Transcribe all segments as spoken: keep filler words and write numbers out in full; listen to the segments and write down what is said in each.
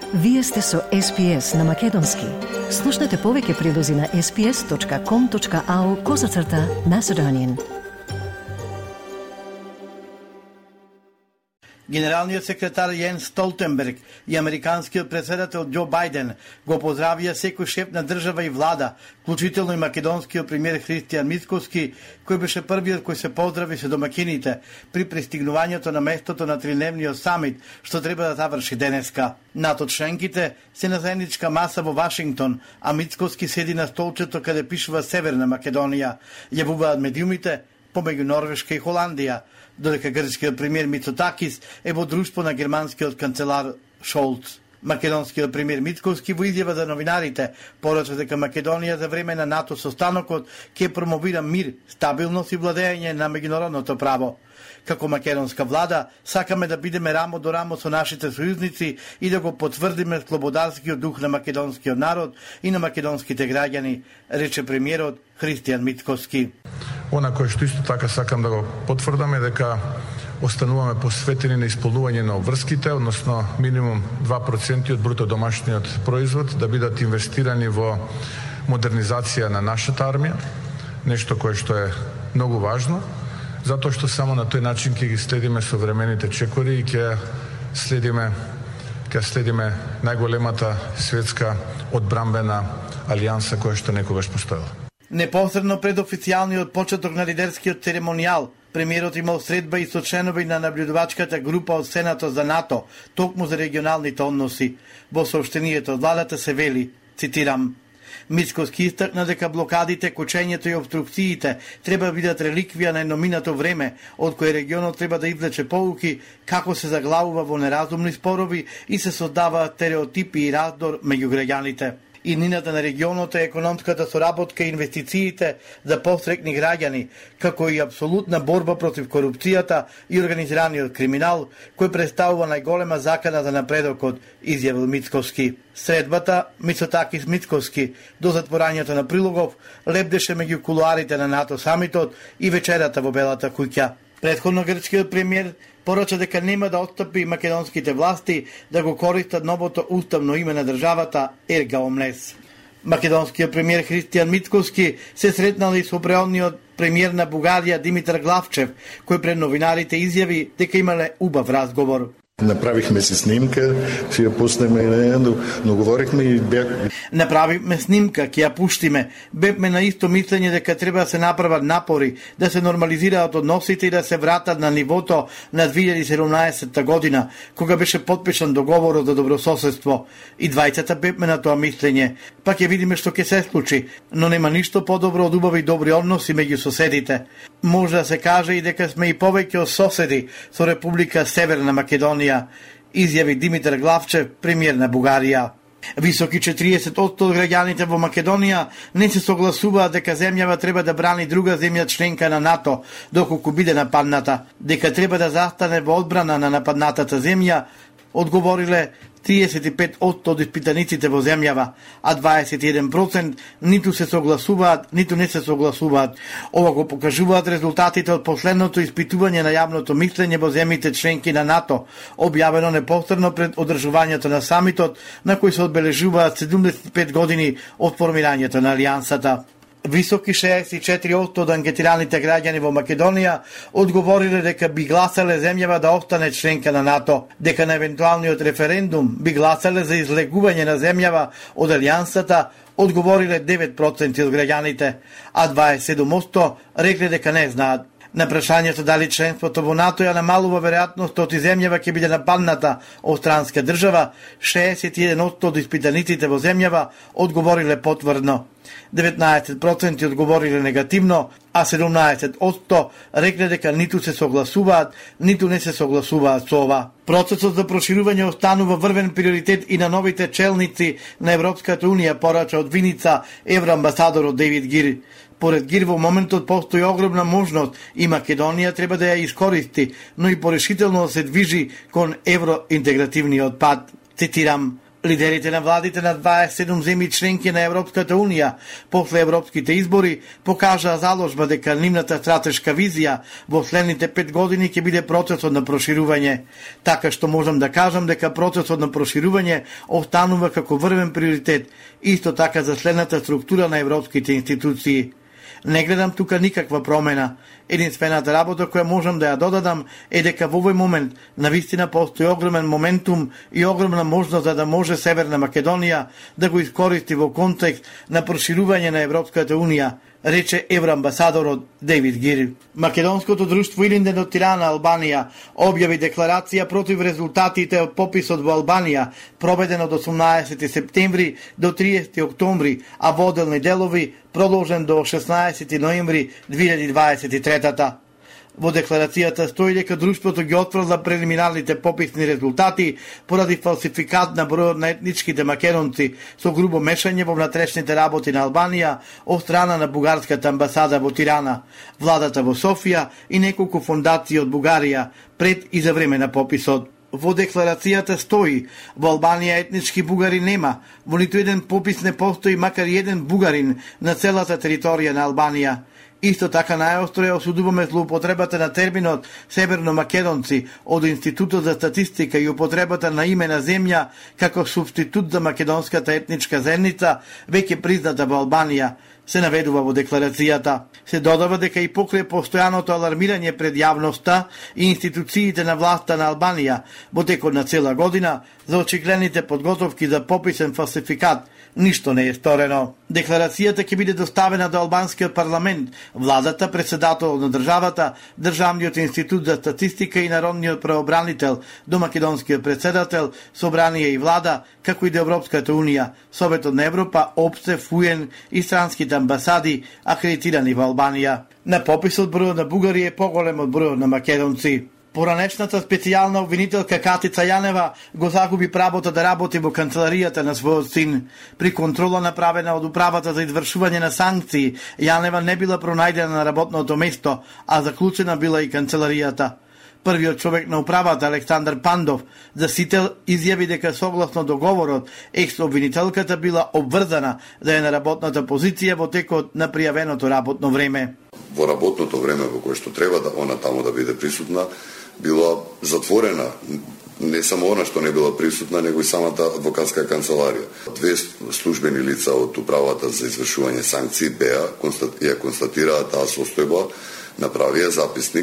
Вие сте со Ес Би Ес на Македонски. Слушнете повеќе прилози на ес би ес точка ком точка ау козацрта Macedonian. Генералниот секретар Јенс Столтенберг и американскиот претседател Џо Бајден го поздравија секој шеф на држава и влада, вклучително и македонскиот премиер Христијан Мицкоски, кој беше првиот кој се поздрави со домакините при пристигнувањето на местото на тридневниот самит, што треба да заврши денеска. НАТО членките се на заедничка маса во Вашингтон, а Мицкоски седи на столчето каде пишува Северна Македонија. Јавуваат медиумите помеѓу Норвешка и Холандија, додека грчкиот премиер Мицотакис е во друштво на германскиот канцелар Шолц. Македонскиот премиер Мицкоски во изјава за новинарите порача дека Македонија за време на НАТО состанокот ќе промовира мир, стабилност и владење на меѓународното право. Како македонска влада, сакаме да бидеме рамо до рамо со нашите сојузници и да го потврдиме слободарскиот дух на македонскиот народ и на македонските граѓани, рече премиерот Христијан Мицкоски. Она кое што исто така сакам да го потврдам е дека остануваме посветени на исполнување на обврските, односно минимум два проценти од бруто домашниот производ да бидат инвестирани во модернизација на нашата армија, нешто кое што е многу важно, затоа што само на тој начин ќе ги следиме современите чекори и ќе следиме ќе следиме најголемата светска одбрамбена алијанса која што некогаш постоела. Непосредно пред официјалниот почеток на лидерскиот церемонијал, премиерот имал средба и со членови на наблюдувачката група од Сенатот за НАТО, токму за регионалните односи. Во соопштението од владата се вели, цитирам: Мицкоски истакна дека блокадите, кочењето и обструкциите треба да бидат реликвија на едноминато време, од кој регионот треба да извлече поуки како се заглавува во неразумни спорови и се создаваат стереотипи и раздор меѓу граѓаните. Иднината на регионот е економската соработка и инвестициите за посрекни граѓани, како и апсолутна борба против корупцијата и организираниот криминал, кој представува најголема закана за напредокот, изјавил Мицкоски. Средбата Мицотакис Мицкоски до затворањето на Прилогов лебдеше меѓу кулуарите на НАТО самитот и вечерата во Белата куќа. Претходно грчкиот премиер порача дека нема да отстапи македонските власти да го користат новото уставно име на државата Ергаомлес. Македонскиот премиер Христијан Мицкоски се сретнал и со преодниот премиер на Бугарија Димитар Главчев, кој пред новинарите изјави дека имале убав разговор. Направихме си снимка, ќе ја пуснеме, но, но говорихме и бях... Направивме снимка, ќе ја пуштиме. Бевме на исто мислење дека треба да се направат напори, да се нормализираат односите и да се вратат на нивото на две илјади и седумнаесетта година, кога беше потпишан договорот за добрососедство. И двајцата бевме на тоа мислење. Па ќе видиме што ќе се случи, но нема ништо подобро од убави добри односи меѓу соседите. Може да се каже и дека сме и повеќе од соседи со Република Северна Македонија, изјави Димитар Главчев, премиер на Бугарија. Високи четириесет одсто од граѓаните во Македонија не се согласуваат дека земјава треба да брани друга земја членка на НАТО доколку биде нападната, дека треба да застане во одбрана на нападнатата земја, одговориле триесет и пет одсто од испитаниците во земјава, а дваесет и еден процент ниту се согласуваат, ниту не се согласуваат. Ова го покажуваат резултатите од последното испитување на јавното мислење во земјите членки на НАТО, објавено непосредно пред одржувањето на самитот, на кој се одбележуваат седумдесет и пет години од формирањето на алијансата. Високи шеесет и четири одсто од анкетираните граѓани во Македонија одговориле дека би гласале земјава да остане членка на НАТО, дека на евентуалниот референдум би гласале за излегување на земјава од алијансата, одговориле девет проценти од граѓаните, а дваесет и седум одсто рекле дека не знаат. На прашањето дали членството во НАТО ја намалува веројатноста од земјава ќе биде нападната од странска држава, шеесет и еден одсто од испитаниците во земјава одговориле потврдно. деветнаесет проценти одговориле негативно, а седумнаесет одсто рекле дека ниту се согласуваат, ниту не се согласуваат со ова. Процесот за проширување останува врвен приоритет и на новите челници на Европската унија, порача од Виница евроамбасадорот Дейвид Гир. Поред Гир во моментот постои огромна можност и Македонија треба да ја искористи, но и порешително да се движи кон евроинтегративниот пат. Цитирам: Лидерите на владите на дваесет и седум земји членки на Европската Унија после европските избори покажаа заложба дека нивната стратешка визија во следните пет години ќе биде процесот на проширување. Така што можам да кажам дека процесот на проширување останува како врвен приоритет, исто така за следната структура на европските институции. Не гледам тука никаква промена. Единствената работа која можам да ја додадам е дека во овој момент навистина постои огромен моментум и огромна можност за да може Северна Македонија да го искористи во контекст на проширување на Европската Унија, рече евроамбасадорот Дейвид Гир. Македонското друштво Илинден од Тирана, Албанија, објави декларација против резултатите од пописот во Албанија, проведен од осумнаесети септември до триесети октомври, а во одделни делови продолжен до шеснаесети ноември две илјади дваесет и трета. Во декларацијата стои дека друштвото ги отфрла прелиминарните пописни резултати поради фалсификат на бројот на етничките македонци со грубо мешање во внатрешните работи на Албанија од страна на бугарската амбасада во Тирана, владата во Софија и неколку фондации од Бугарија пред и за време на пописот. Во декларацијата стои: во Албанија етнички бугари нема, во ниту еден попис не постои макар и еден бугарин на целата територија на Албанија. Исто така најостро ја осудуваме злоупотребата на терминот Северно Македонци од Институтот за статистика и употребата на име на земја како субститут за македонската етничка заедница, веќе призната во Албанија, се наведува во декларацијата. Се додава дека и покрај постојаното алармирање пред јавноста и институциите на власта на Албанија во текот на цела година за очигледните подготовки за пописен фалсификат, ништо не е сторено. Декларацијата ќе биде доставена до албанскиот парламент, владата, председателот на државата, Државниот институт за статистика и народниот правобранител, до македонскиот председател, собрание и влада, како и до Европската Унија, Советот на Европа, ОПСЕ, ФУЕН и странските амбасади акредитирани во Албанија. На пописот бројот на бугари е поголем од бројот на македонци. Поранешната специјална обвинителка Катица Јанева го загуби правото да работи во канцеларијата на својот син. При контрола направена од управата за извршување на санкции, Јанева не била пронајдена на работното место, а заклучена била и канцеларијата. Првиот човек на управата, Александар Пандов, за сител изјави дека согласно договорот, екс-обвинителката била обврзана да е на работната позиција во текот на пријавеното работно време. Во работното време во кое што треба да она таму да биде присутна, била затворена. Не само она што не била присутна, него и самата адвокатска канцеларија. Две службени лица од управата за извршување санкции беа, ја констатираа таа состојба, направија записник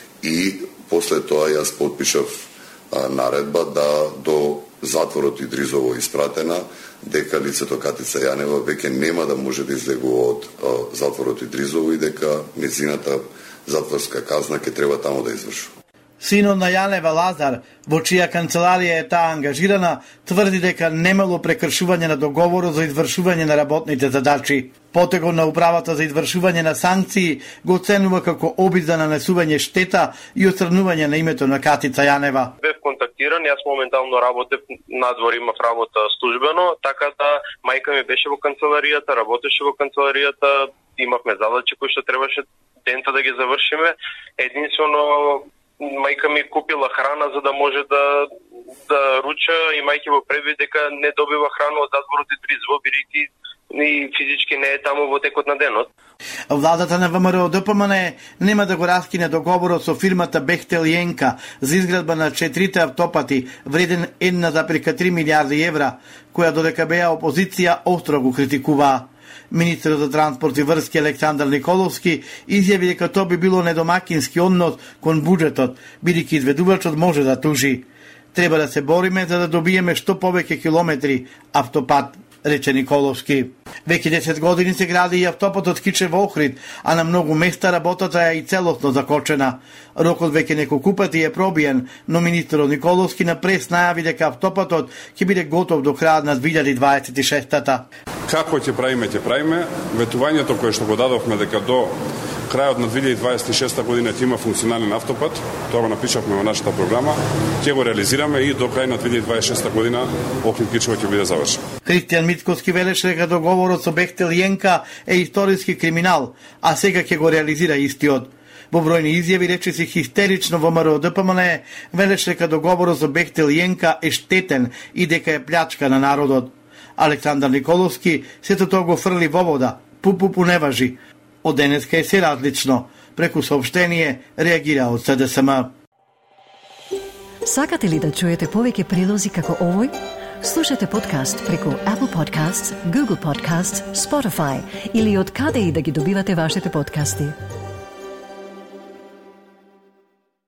и после тоа јас подпишав а, наредба да до затворот Идризово испратена, дека лицето Катица Јанева веќе нема да може да излегува од а, затворот Идризово и дека незината затворска казна ќе треба таму да извршува. Синот на Јанева, Лазар, во чија канцеларија е таа ангажирана, тврди дека немало прекршување на договорот за извршување на работните задачи. Потегот на управата за извршување на санкции го оценува како обид за нанесување штета и отстранување на името на Катица Јанева. Бев контактиран, јас моментално работев надвор, имав работа службено, така да мајка ми беше во канцеларијата, работеше во канцеларијата, имавме задачи кои што требаше дента да ги завршиме. Единствено мајка ми купила храна за да може да да руча, имајќи во предвид дека не добива храна од затворот Идризово, бидејќи и физички не е таму во текот на денот. Владата на ВМРО Д П М Н нема да го раскине договорот со фирмата Бехтел и Енка за изградба на четирите автопати вреден една запирка три милијарди евра, која додека беа опозиција остро го критикуваа. Министерот за транспорт и врски Александар Николовски изјави дека тоа би било недомакински однос кон буџетот, бидејќи изведувачот може да тужи. Треба да се бориме за да добиеме што повеќе километри автопат, рече Николовски. Веќе десет години се гради и автопатот Кичево Охрид, а на многу места работата е и целосно закочена. Рокот веќе неколку пати е пробиен, но министерот Николовски на прес најави дека автопатот ќе биде готов до крајот на две илјади дваесет и шеста. Како ќе правиме, ќе правиме. Ветувањето кое што го дадовме дека до крајот на две илјади дваесет и шеста година ќе има функционален автопат, тоа го напишавме во нашата програма, ќе го реализираме и до крај на две илјади дваесет и шеста година Охрид Кичево ќе биде завршен. Христијан Мицковски велеше дека договорот со Бехтел и Енка е историски криминал, а сега ќе го реализира истиот. Во бројни изјави речиси хистерично во МРО ДПМН велеше дека договорот за Бехтел Јенка е штетен и дека е плячка на народот. Александар Николовски сето тоа го фрли во вода. Пу-пу-пу не важи. Од денеска е се различно. Преку соопштение реагира од СДСМ. Сакате ли да чуете повеќе прилози како овој? Слушате подкаст преку Apple Podcasts, Google Podcasts, Spotify или од каде и да ги добивате вашите подкасти.